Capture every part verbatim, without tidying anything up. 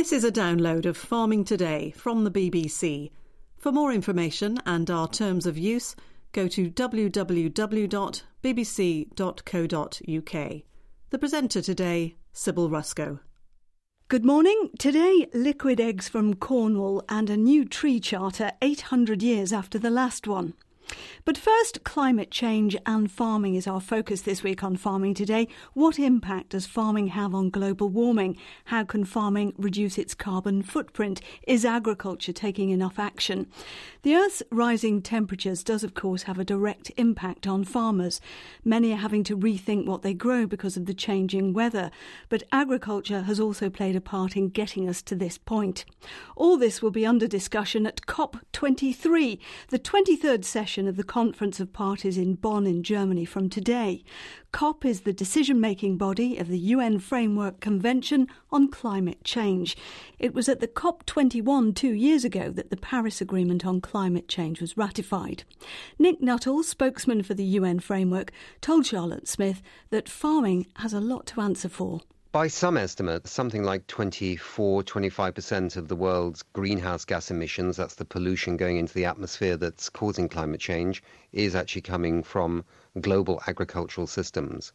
This is a download of Farming Today from the B B C. For more information and our terms of use, go to w w w dot b b c dot co dot u k. The presenter today, Sybil Ruscoe. Good morning. Today, liquid eggs from Cornwall and a new tree charter eight hundred years after the last one. But first, climate change and farming is our focus this week on Farming Today. What impact does farming have on global warming? How can farming reduce its carbon footprint? Is agriculture taking enough action? The Earth's rising temperatures does, of course, have a direct impact on farmers. Many are having to rethink what they grow because of the changing weather. But agriculture has also played a part in getting us to this point. All this will be under discussion at COP twenty-three, the twenty-third session of the Conference of Parties in Bonn in Germany from today. COP is the decision-making body of the U N Framework Convention on Climate Change. It was at the COP twenty-one two years ago that the Paris Agreement on Climate Change was ratified. Nick Nuttall, spokesman for the U N Framework, told Charlotte Smith that farming has a lot to answer for. By some estimates, something like twenty-four to twenty-five percent of the world's greenhouse gas emissions, that's the pollution going into the atmosphere that's causing climate change, is actually coming from global agricultural systems.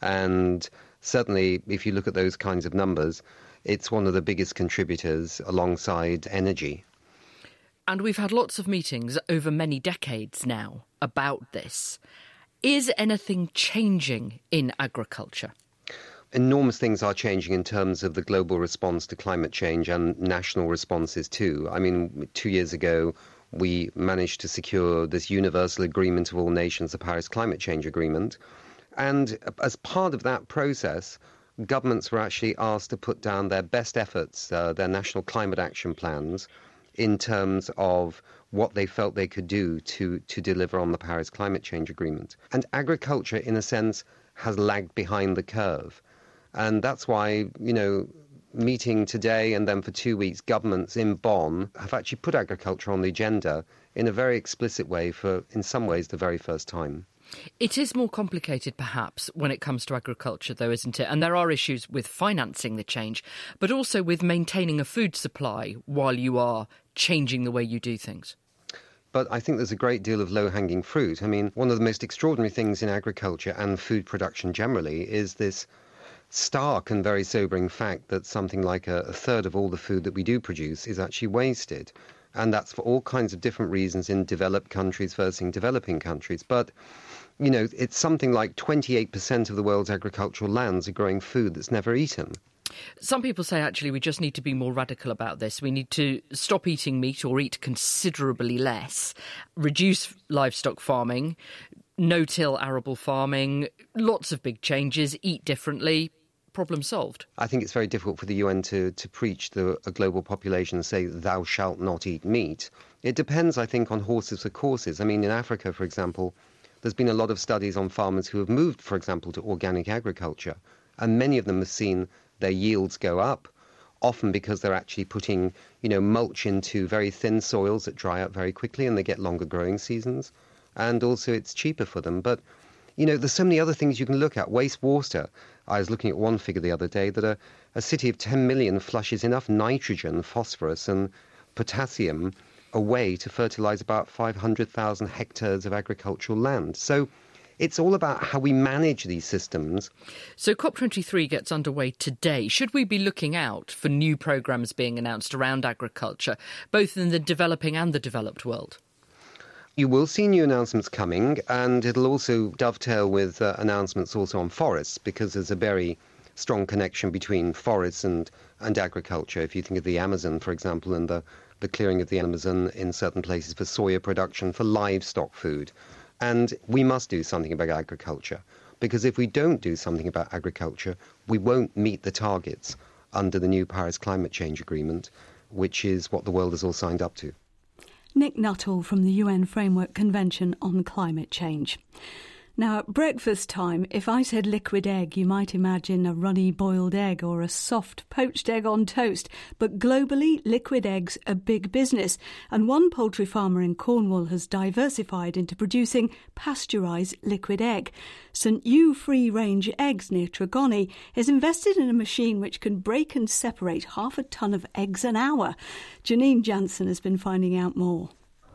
And certainly, if you look at those kinds of numbers, it's one of the biggest contributors alongside energy. And we've had lots of meetings over many decades now about this. Is anything changing in agriculture? Enormous things are changing in terms of the global response to climate change and national responses too. I mean, two years ago, we managed to secure this universal agreement of all nations, the Paris Climate Change Agreement. And as part of that process, governments were actually asked to put down their best efforts, uh, their national climate action plans, in terms of what they felt they could do to, to deliver on the Paris Climate Change Agreement. And agriculture, in a sense, has lagged behind the curve. And that's why, you know, meeting today and then for two weeks, governments in Bonn have actually put agriculture on the agenda in a very explicit way for, in some ways, the very first time. It is more complicated, perhaps, when it comes to agriculture, though, isn't it? And there are issues with financing the change, but also with maintaining a food supply while you are changing the way you do things. But I think there's a great deal of low-hanging fruit. I mean, one of the most extraordinary things in agriculture and food production generally is this stark and very sobering fact that something like a, a third of all the food that we do produce is actually wasted. And that's for all kinds of different reasons in developed countries versus in developing countries. But, you know, it's something like twenty-eight percent of the world's agricultural lands are growing food that's never eaten. Some people say, actually, we just need to be more radical about this. We need to stop eating meat or eat considerably less, reduce livestock farming, no-till arable farming, lots of big changes, eat differently. Problem solved. I think it's very difficult for the U N to, to preach to a global population and say, thou shalt not eat meat. It depends, I think, on horses for courses. I mean, in Africa, for example, there's been a lot of studies on farmers who have moved, for example, to organic agriculture. And many of them have seen their yields go up, often because they're actually putting, you know, mulch into very thin soils that dry up very quickly and they get longer growing seasons. And also it's cheaper for them. But, you know, there's so many other things you can look at. Wastewater. I was looking at one figure the other day that a, a city of ten million flushes enough nitrogen, phosphorus and potassium away to fertilise about five hundred thousand hectares of agricultural land. So it's all about how we manage these systems. So COP twenty-three gets underway today. Should we be looking out for new programmes being announced around agriculture, both in the developing and the developed world? You will see new announcements coming, and it'll also dovetail with uh, announcements also on forests, because there's a very strong connection between forests and, and agriculture. If you think of the Amazon, for example, and the, the clearing of the Amazon in certain places for soya production, for livestock food. And we must do something about agriculture, because if we don't do something about agriculture, we won't meet the targets under the new Paris Climate Change Agreement, which is what the world has all signed up to. Nick Nuttall from the U N Framework Convention on Climate Change. Now, at breakfast time, if I said liquid egg, you might imagine a runny boiled egg or a soft poached egg on toast. But globally, liquid eggs are big business. And one poultry farmer in Cornwall has diversified into producing pasteurised liquid egg. St Ewe Free Range Eggs near Tregony has invested in a machine which can break and separate half a tonne of eggs an hour. Janine Jansen has been finding out more.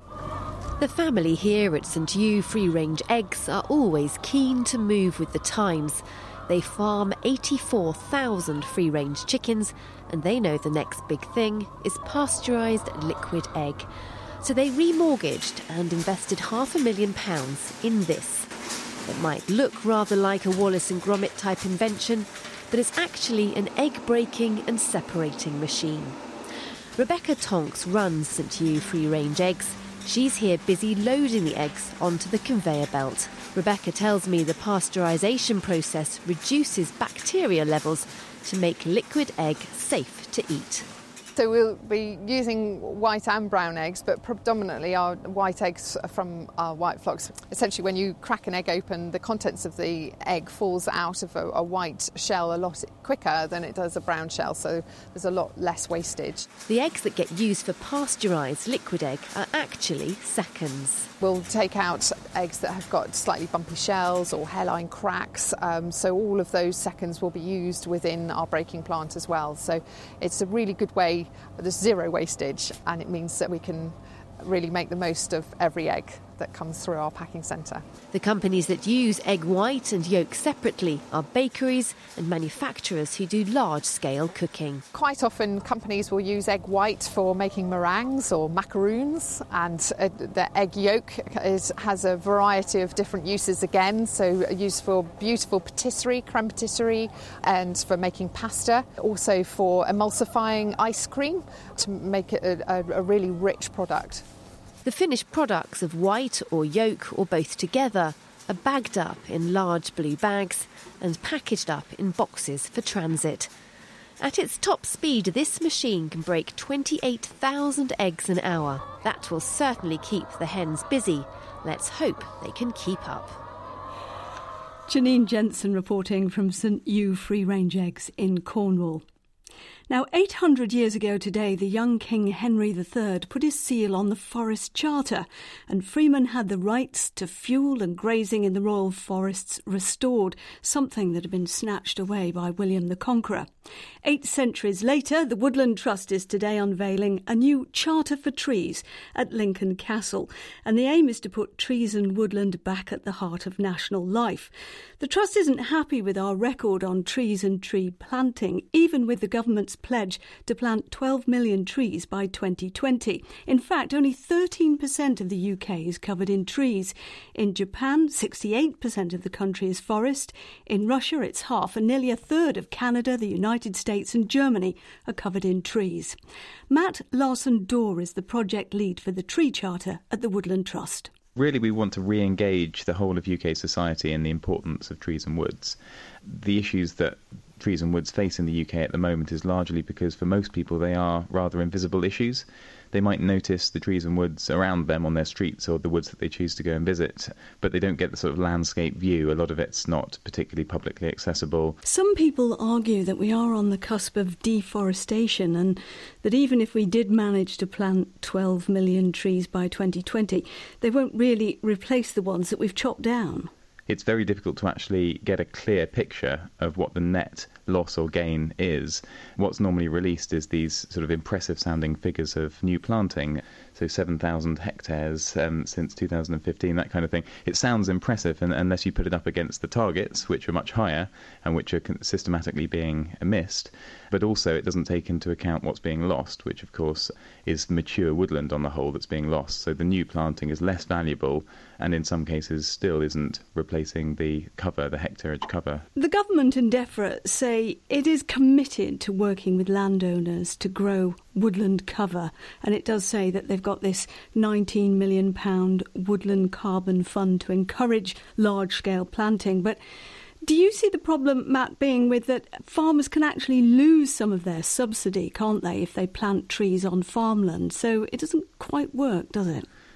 The family here at St Ewe Free Range Eggs are always keen to move with the times. They farm eighty-four thousand free-range chickens, and they know the next big thing is pasteurised liquid egg. So they remortgaged and invested half a million pounds in this. It might look rather like a Wallace and Gromit type invention, but it's actually an egg-breaking and separating machine. Rebecca Tonks runs St Ewe Free Range Eggs. She's here busy loading the eggs onto the conveyor belt. Rebecca tells me the pasteurisation process reduces bacteria levels to make liquid egg safe to eat. So we'll be using white and brown eggs, but predominantly our white eggs are from our white flocks. Essentially, when you crack an egg open, the contents of the egg falls out of a, a white shell a lot quicker than it does a brown shell, so there's a lot less wastage. The eggs that get used for pasteurised liquid egg are actually seconds. We'll take out eggs that have got slightly bumpy shells or hairline cracks, um, so all of those seconds will be used within our breaking plant as well. So it's a really good way. There's zero wastage, and it means that we can really make the most of every egg that comes through our packing centre. The companies that use egg white and yolk separately are bakeries and manufacturers who do large-scale cooking. Quite often companies will use egg white for making meringues or macaroons, and uh, the egg yolk is, has a variety of different uses again, so used for beautiful patisserie, creme patisserie, and for making pasta, also for emulsifying ice cream to make it a, a, a really rich product. The finished products of white or yolk or both together are bagged up in large blue bags and packaged up in boxes for transit. At its top speed, this machine can break twenty-eight thousand eggs an hour. That will certainly keep the hens busy. Let's hope they can keep up. Janine Jensen reporting from St Ewe Free Range Eggs in Cornwall. Now, eight hundred years ago today, the young King Henry the Third put his seal on the Forest Charter, and freemen had the rights to fuel and grazing in the royal forests restored, something that had been snatched away by William the Conqueror. Eight centuries later, the Woodland Trust is today unveiling a new Charter for Trees at Lincoln Castle, and the aim is to put trees and woodland back at the heart of national life. The Trust isn't happy with our record on trees and tree planting, even with the government's pledge to plant twelve million trees by twenty twenty. In fact, only thirteen percent of the U K is covered in trees. In Japan, sixty-eight percent of the country is forest. In Russia, it's half, and nearly a third of Canada, the United States and Germany are covered in trees. Matt Larson-Dorr is the project lead for the Tree Charter at the Woodland Trust. Really, we want to re-engage the whole of U K society in the importance of trees and woods. The issues that trees and woods face in the U K at the moment is largely because for most people they are rather invisible issues. They might notice the trees and woods around them on their streets or the woods that they choose to go and visit, but they don't get the sort of landscape view. A lot of it's not particularly publicly accessible. Some people argue that we are on the cusp of deforestation, and that even if we did manage to plant twelve million trees by twenty twenty, they won't really replace the ones that we've chopped down. It's very difficult to actually get a clear picture of what the net loss or gain is. What's normally released is these sort of impressive sounding figures of new planting, so seven thousand hectares um, since two thousand fifteen, that kind of thing. It sounds impressive, and unless you put it up against the targets, which are much higher and which are systematically being missed, but also it doesn't take into account what's being lost, which of course is mature woodland on the whole that's being lost. So the new planting is less valuable, and in some cases still isn't replacing the cover, the hectareage cover. The government and DEFRA say it is committed to working with landowners to grow woodland cover, and it does say that they've got this nineteen million pounds woodland carbon fund to encourage large-scale planting. But do you see the problem, Matt, being with that farmers can actually lose some of their subsidy, can't they, if they plant trees on farmland? So it doesn't quite work, does it?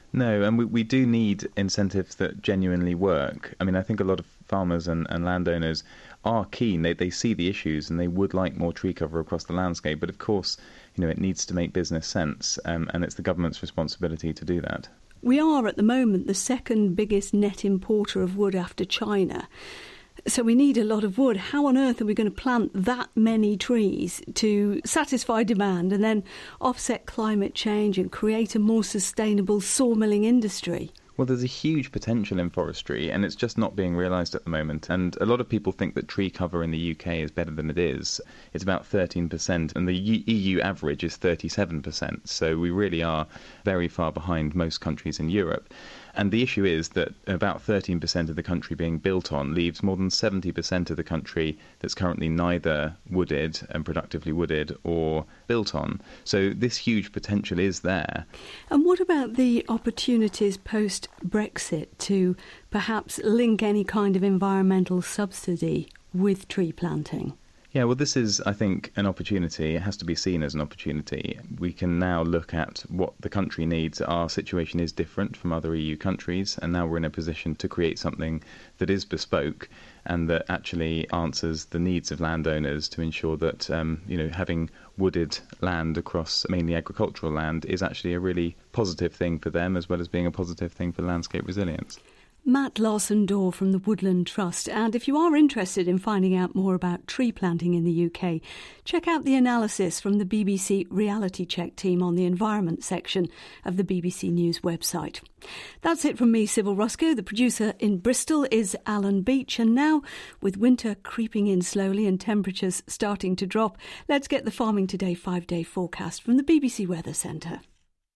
No, and we, we do need incentives that genuinely work. I mean, I think a lot of farmers and, and landowners are keen. They, they see the issues and they would like more tree cover across the landscape. But of course, you know, it needs to make business sense, um, and it's the government's responsibility to do that. We are at the moment the second biggest net importer of wood after China. So we need a lot of wood. How on earth are we going to plant that many trees to satisfy demand and then offset climate change and create a more sustainable sawmilling industry? Well, there's a huge potential in forestry, and it's just not being realised at the moment. And a lot of people think that tree cover in the U K is better than it is. It's about thirteen percent, and the E U average is thirty-seven percent. So we really are very far behind most countries in Europe. And the issue is that about thirteen percent of the country being built on leaves more than seventy percent of the country that's currently neither wooded and productively wooded or built on. So this huge potential is there. And what about the opportunities post-Brexit to perhaps link any kind of environmental subsidy with tree planting? Yeah, well, this is, I think, an opportunity. It has to be seen as an opportunity. We can now look at what the country needs. Our situation is different from other E U countries, and now we're in a position to create something that is bespoke and that actually answers the needs of landowners to ensure that, um, you know, having wooded land across mainly agricultural land is actually a really positive thing for them, as well as being a positive thing for landscape resilience. Matt Larson-Dawe from the Woodland Trust. And if you are interested in finding out more about tree planting in the U K, check out the analysis from the B B C Reality Check team on the environment section of the B B C News website. That's it from me, Sybil Roscoe. The producer in Bristol is Alan Beach. And now, with winter creeping in slowly and temperatures starting to drop, let's get the Farming Today five-day forecast from the B B C Weather Centre.